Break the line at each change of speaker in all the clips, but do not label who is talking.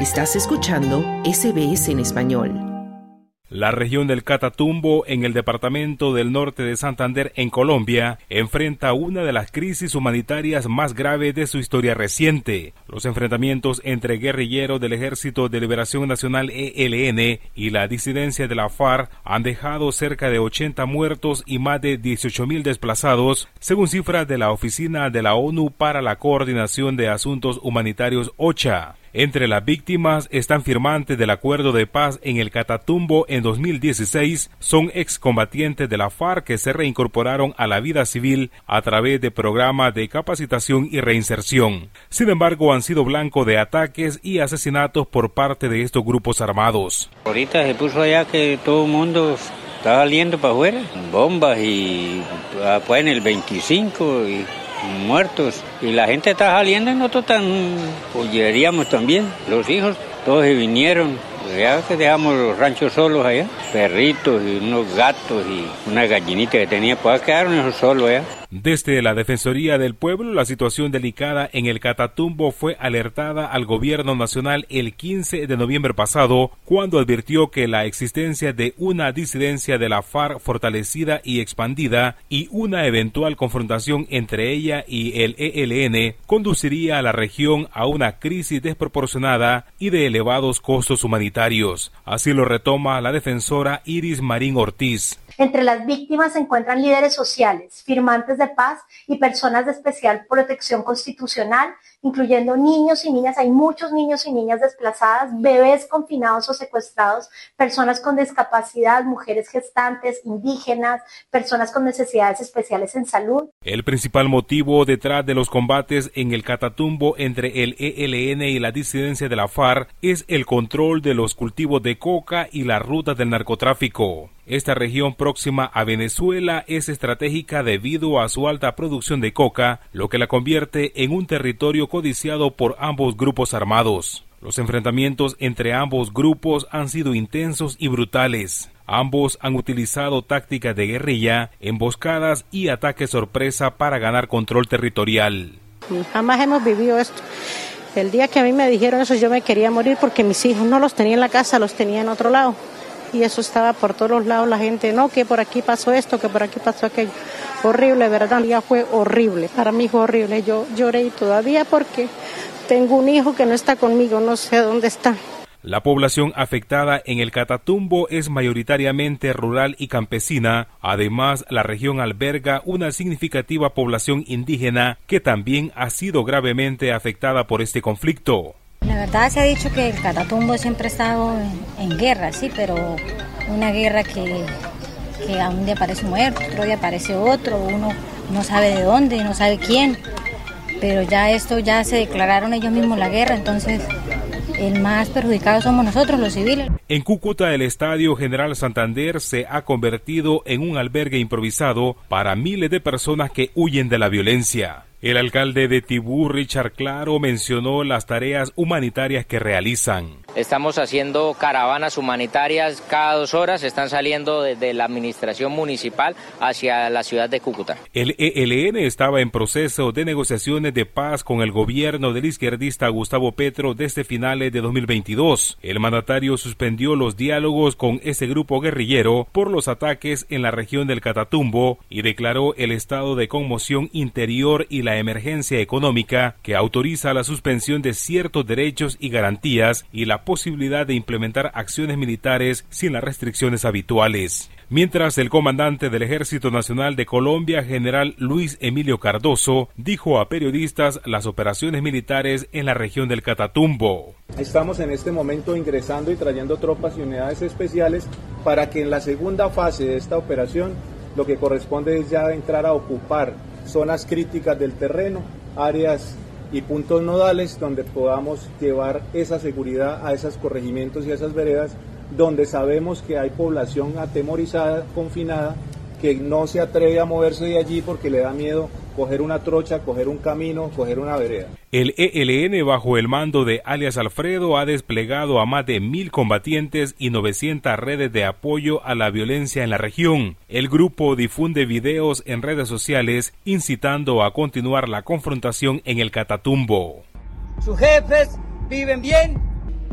Estás escuchando SBS en español.
La región del Catatumbo, en el departamento del norte de Santander, en Colombia, enfrenta una de las crisis humanitarias más graves de su historia reciente. Los enfrentamientos entre guerrilleros del Ejército de Liberación Nacional ELN y la disidencia de la FARC han dejado cerca de 80 muertos y más de 18.000 desplazados, según cifras de la Oficina de la ONU para la Coordinación de Asuntos Humanitarios OCHA. Entre las víctimas están firmantes del acuerdo de paz en el Catatumbo en 2016, son excombatientes de la FARC que se reincorporaron a la vida civil a través de programas de capacitación y reinserción. Sin embargo, han sido blanco de ataques y asesinatos por parte de estos grupos armados.
Ahorita se puso allá que todo el mundo está saliendo para afuera, bombas y pues en el 25 y muertos, y la gente está saliendo y nosotros huyeríamos también. Los hijos todos se vinieron, ya que dejamos los ranchos solos allá, perritos y unos gatos y una gallinita que tenía, pues quedaron esos solos allá.
Desde la Defensoría del Pueblo, la situación delicada en el Catatumbo fue alertada al gobierno nacional el 15 de noviembre pasado, cuando advirtió que la existencia de una disidencia de la FARC fortalecida y expandida y una eventual confrontación entre ella y el ELN conduciría a la región a una crisis desproporcionada y de elevados costos humanitarios. Así lo retoma la defensora Iris Marín Ortiz.
Entre las víctimas se encuentran líderes sociales, firmantes de paz y personas de especial protección constitucional, incluyendo niños y niñas. Hay muchos niños y niñas desplazadas, bebés confinados o secuestrados, personas con discapacidad, mujeres gestantes, indígenas, personas con necesidades especiales en salud.
El principal motivo detrás de los combates en el Catatumbo entre el ELN y la disidencia de la FARC es el control de los cultivos de coca y la ruta del narcotráfico. Esta región próxima a Venezuela es estratégica debido a su alta producción de coca, lo que la convierte en un territorio codiciado por ambos grupos armados. Los enfrentamientos entre ambos grupos han sido intensos y brutales. Ambos han utilizado tácticas de guerrilla, emboscadas y ataques sorpresa para ganar control territorial.
Jamás hemos vivido esto. El día que a mí me dijeron eso, yo me quería morir porque mis hijos no los tenía en la casa, los tenía en otro lado. Y eso estaba por todos los lados, la gente, no, que por aquí pasó esto, que por aquí pasó aquello. Horrible, ¿verdad? El día fue horrible, para mí fue horrible. Yo lloré todavía porque tengo un hijo que no está conmigo, no sé dónde está.
La población afectada en el Catatumbo es mayoritariamente rural y campesina. Además, la región alberga una significativa población indígena que también ha sido gravemente afectada por este conflicto.
La verdad se ha dicho que el Catatumbo siempre ha estado en guerra, sí, pero una guerra que a un día aparece muerto, otro día aparece otro, uno no sabe de dónde, no sabe quién, pero ya se declararon ellos mismos la guerra, entonces el más perjudicado somos nosotros, los civiles.
En Cúcuta, el Estadio General Santander se ha convertido en un albergue improvisado para miles de personas que huyen de la violencia. El alcalde de Tibú, Richard Claro, mencionó las tareas humanitarias que realizan.
Estamos haciendo caravanas humanitarias cada 2 horas, están saliendo desde la administración municipal hacia la ciudad de Cúcuta.
El ELN estaba en proceso de negociaciones de paz con el gobierno del izquierdista Gustavo Petro desde finales de 2022. El mandatario suspendió los diálogos con ese grupo guerrillero por los ataques en la región del Catatumbo y declaró el estado de conmoción interior y la emergencia económica que autoriza la suspensión de ciertos derechos y garantías y la posibilidad de implementar acciones militares sin las restricciones habituales. Mientras el comandante del Ejército Nacional de Colombia, general Luis Emilio Cardoso, dijo a periodistas las operaciones militares en la región del Catatumbo.
Estamos en este momento ingresando y trayendo tropas y unidades especiales para que en la segunda fase de esta operación lo que corresponde es ya entrar a ocupar zonas críticas del terreno, áreas y puntos nodales donde podamos llevar esa seguridad a esos corregimientos y a esas veredas donde sabemos que hay población atemorizada, confinada, que no se atreve a moverse de allí porque le da miedo coger una trocha, coger un camino, coger una vereda.
El ELN, bajo el mando de alias Alfredo, ha desplegado a más de 1.000 combatientes y 900 redes de apoyo a la violencia en la región. El grupo difunde videos en redes sociales incitando a continuar la confrontación en el Catatumbo.
Sus jefes viven bien,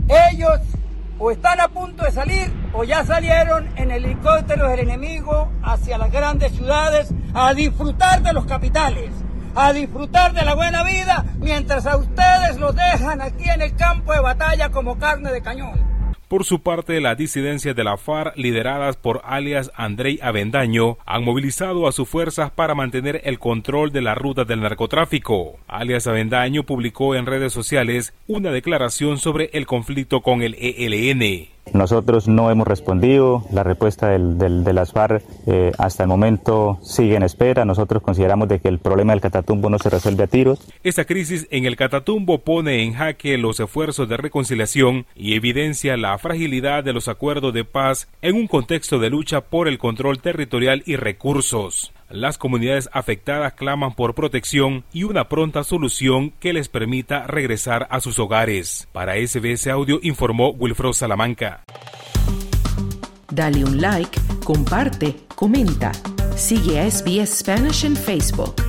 Ellos o están a punto de salir o ya salieron en helicópteros del enemigo hacia las grandes ciudades a disfrutar de los capitales, a disfrutar de la buena vida, mientras a ustedes los dejan aquí en el campo de batalla como carne de cañón.
Por su parte, las disidencias de la FARC, lideradas por alias Andrei Avendaño, han movilizado a sus fuerzas para mantener el control de la ruta del narcotráfico. Alias Avendaño publicó en redes sociales una declaración sobre el conflicto con el ELN.
Nosotros no hemos respondido, la respuesta de las FARC hasta el momento sigue en espera. Nosotros consideramos de que el problema del Catatumbo no se resuelve a tiros.
Esta crisis en el Catatumbo pone en jaque los esfuerzos de reconciliación y evidencia la fragilidad de los acuerdos de paz en un contexto de lucha por el control territorial y recursos. Las comunidades afectadas claman por protección y una pronta solución que les permita regresar a sus hogares. Para SBS Audio informó Wilfredo Salamanca.
Dale un like, comparte, comenta. Sigue a SBS Spanish en Facebook.